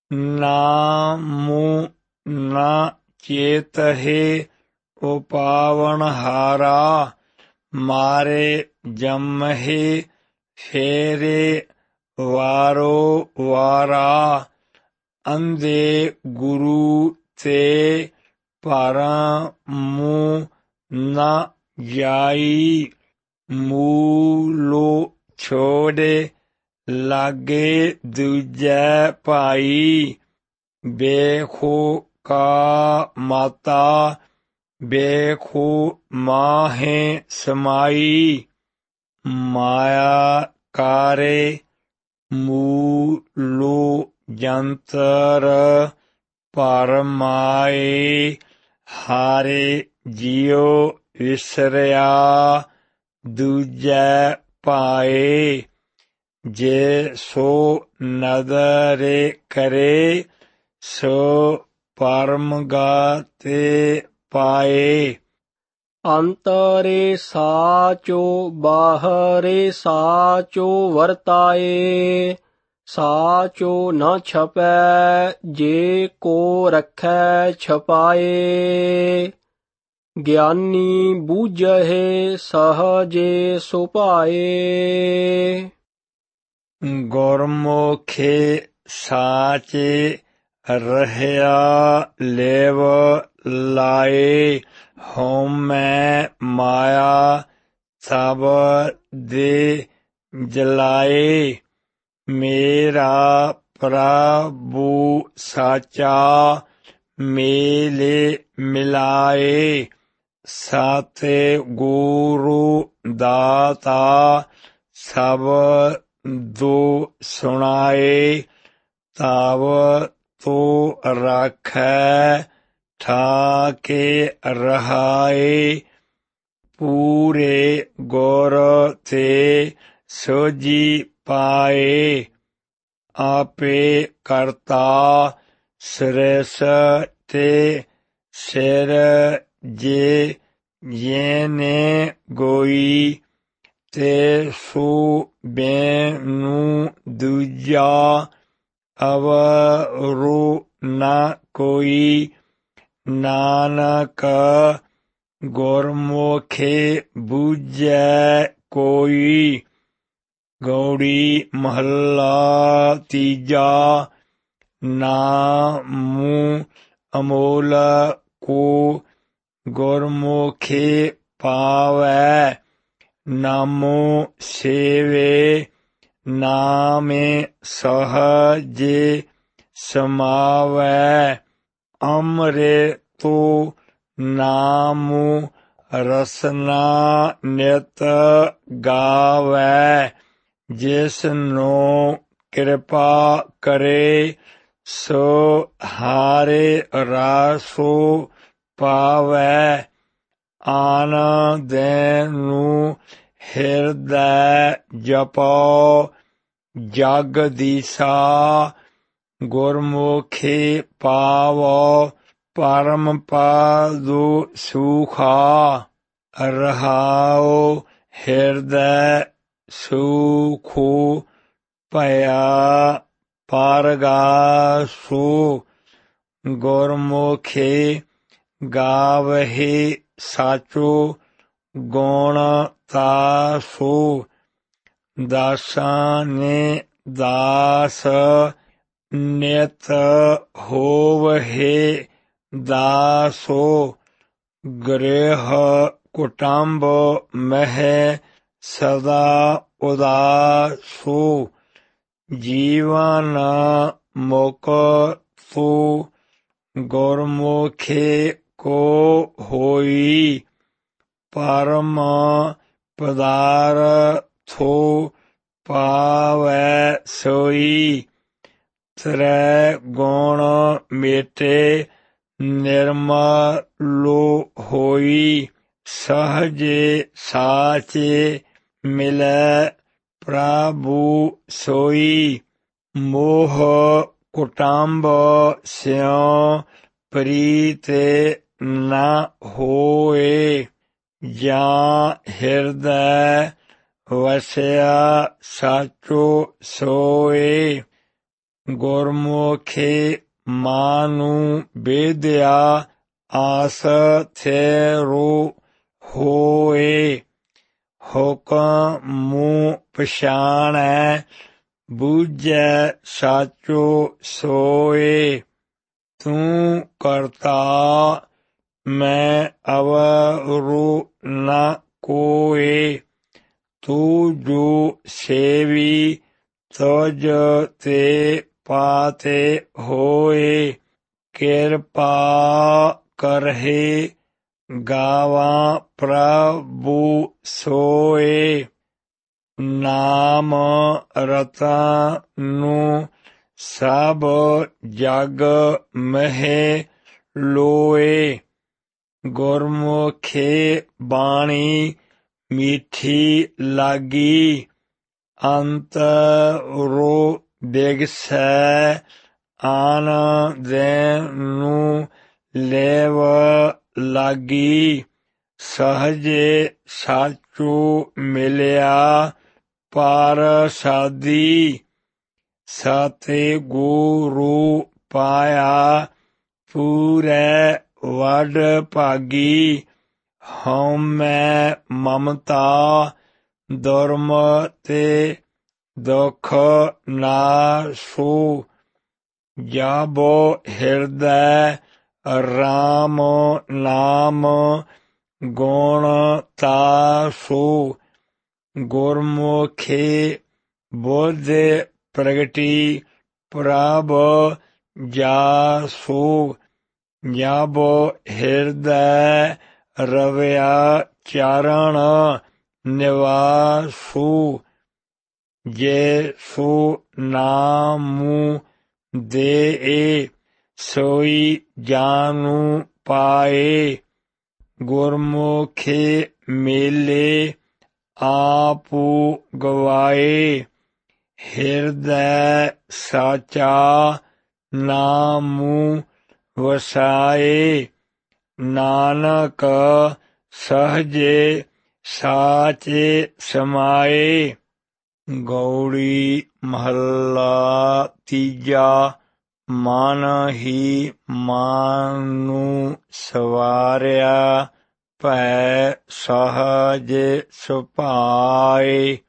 ਨਾਮੁ ਨ ਚੇਤਹਿ ਉਪਾਵਨਹਾਰਾ। ਮਾਰੇ ਜੰਮਹਿ ਫੇਰੇ ਵਾਰੋ ਵਾਰਾ। ਅੰਧੇ ਗੁਰੂ ਤੇ ਭਰਮੁ ਨ ਜਾਈ। ਮੂਲੋਂ ਛੋੜੇ ਲਾਗੇ ਦੂਜੈ ਭਾਈ। ਵੇਖੋ ਕਾ ਮਾਤਾ ਵੇਖੋ ਮਾਹੇ ਸਮਾਈ। ਮਾਇਆ ਕਾਰੇ ਮੂਲੋਂ ਜੰਤਰ ਭਰਮਾਏ। ਹਾਰੇ ਜਿਉ ਵਿਸਰਿਆ ਦੂਜੈ ਪਾਏ। ਜੇ ਸੋ ਨਦਰੇ ਕਰੇ ਸੋ ਪਰਮ ਗਤਿ ਪਾਏ। ਅੰਤਰੇ ਸਾਚੋ ਬਾਹਰੇ ਸਾਚੋ ਵਰਤਾਏ। ਸਾਚੋ ਨ ਛਪੈ ਜੇ ਕੋ ਰਖੈ ਛਪਾਏ। ਗਿਆਨੀ ਬੂਝਹਿ ਸਹਜੇ ਸੁਭਾਏ। ਗੁਰਮੁਖਿ ਸਾਚੇ ਰਹਿਆ ਲੇਵ ਲਾਏ। ਹਉਮੈ ਮਾਇਆ ਸਭ ਦੇ ਜਲਾਏ। ਮੇਰਾ ਪ੍ਰਭੂ ਸਾਚਾ ਮੇਲੇ ਮਿਲਾਏ। ਸਤਿ ਗੁਰੂ ਦਾਤਾ ਸਭ ਦੋ ਸੁਣਾਏ। ਤਵ ਤੋ ਰਾਖੈ ਠਾਕੇ ਰਹਾਏ। ਪੂਰੇ ਗੁਰ ਤੇ ਸੋਝੀ ਪਾਏ। ਆਪੇ ਕਰਤਾ ਸ੍ਰਿਸ਼ਟਿ ਸਿਰ ਜੇ ਯੇਨੇ ਗੋਈ। ਤੇ ਸੋ ਬੈਨੂੰ ਦੂਜਾ ਅਵਰੁ ਨ ਕੋਈ। ਨਾਨਕ ਗੁਰਮੁਖਿ ਬੂਝੈ ਕੋਈ। ਗੌੜੀ ਮਹੱਲਾ ਤੀਜਾ। ਨਾਮੁ ਅਮੋਲ ਕੋ ਗੁਰਮੁਖਿ ਪਾਵੈ। ਨਾਮੋ ਸੇਵੇ ਨਾਮੇ ਸਹਜੇ ਸਮਾਵੈ। ਅੰਮ੍ਰਿਤੁ ਨਾਮੁ ਰਸਨਾ ਨਿਤ ਗਾਵੈ। ਜਿਸਨੂੰ ਕਿਰਪਾ ਕਰੇ ਸੋ ਹਾਰੇ ਰਾਸੋ ਪਾਵੈ। ਆਨ ਦੇਨੁ ਹਿਰਦੈ ਜਪਉ ਜਗਦੀਸਾ। ਗੁਰਮੁਖਿ ਪਾਵੋ ਪਰਮ ਪਦੁ ਸੁਖਾ। ਰਹਾਉ ਹਿਰਦੈ ਸੁਖੁ ਭਇਆ ਪਰਗਾਸੁ। ਗੁਰਮੁਖਿ ਗਾਵਹਿ ਸਾਚੋ ਗੁਣ ਤਾਸੁ। ਦਾਸਾਂ ਨੇ ਦਾਸ ਨਿਤ ਹੋਵਹਿ ਦਾਸੋ। ਗ੍ਰਹਿ ਕੁਟੰਬ ਮਹਿ ਸਦਾ ਉਦਾਸੁ। ਜੀਵਨ ਮੁਕਤੁ ਗੁਰਮੁਖਿ ਕੋ ਹੋਈ। ਪਰਮ ਪਦਾਰਥੁ ਪਾਵੈ ਸੋਈ। ਤ੍ਰੈ ਗੁਣ ਮੇਟੇ ਨਿਰਮਲੁ ਹੋਈ। ਸਹਜੇ ਸਾਚੇ ਮਿਲੈ ਪ੍ਰਭੂ ਸੋਈ। ਮੋਹ ਕੁਟੰਬ ਸਿਉ ਪ੍ਰੀਤ ਨ ਹੋਏ। ਜਾਂ ਹਿਰਦੈ ਵਸਿਆ ਸਾਚੋ ਸੋਏ। ਗੁਰਮੁਖੇ ਮਾਨੂ ਬੇਦਿਆ ਆਸ ਥੇਰੋ ਹੋਏ। ਹੁਕਮ ਮੂੰਹ ਪਛਾਣੈ ਬੂਝੈ ਸਾਚੋ ਸੋਏ। ਤੂੰ ਕਰਤਾ ਮੈਂ ਅਵਰੁ ਨ ਕੋਏ। ਤੂੰ ਜੋ ਸੇਵੀ ਤੁਜ ਤੇ ਪਾਤੇ ਹੋਏ। ਕਿਰਪਾ ਕਰਹਿ ਗਾਵਾਂ ਪ੍ਰਭੂ ਸੋਏ। ਨਾਮ ਰਤਨੁ ਸਭ ਜਗ ਮਹਿ ਲੋਏ। ਗੁਰਮੁਖੇ ਬਾਣੀ ਮੀਠੀ ਲਾਗੀ ਅੰਤਰੋ ਬਿਗਸੈ। ਆਨ ਦੇਨੁ ਲੇਵ ਲਾਗੀ ਸਹਜੇ ਸਾਚੂ ਮਿਲਿਆ ਪਰਸਾਦੀ। ਸਤਿ ਗੁਰੂ ਪਾਇਆ ਪੂਰੈ ਵਡ ਭਾਗੀ। ਹਉਮੈ ਮਮਤਾ ਦੁਰਮਤਿ ਦੁਖ ਨਾਸੁ। ਜਾਬੋ ਹਿਰਦੈ ਰਾਮ ਨਾਮ ਗੁਣ ਤਾਸੁ। ਗੁਰਮੁਖੇ ਬੁੱਧ ਪ੍ਰਗਟੀ ਪ੍ਰਭ ਜਾਸੁ। ਜਾਬੋ ਹਿਰਦੈ ਰਵਿਆ ਚਰਨ ਨਿਵਾਸੁ। ਜੇਸੁ ਨਾਮੁ ਦੇਇ ਸੋਈ ਜਾਨੁ ਪਾਏ। ਗੁਰਮੁਖੇ ਮੇਲੇ ਆਪੁ ਗਵਾਏ। ਹਿਰਦੈ ਸਾਚਾ ਨਾਮੁ ਵਸਾਏ। ਨਾਨਕ ਸਹਜੇ ਸਾਚੇ ਸਮਾਏ। ਗਉੜੀ ਮਹੱਲਾ ਤੀਜਾ। ਮਨ ਹੀ ਮਾਨੁ ਸਵਾਰਿਆ ਭੈ ਸਹਜ ਸੁਭਾਏ।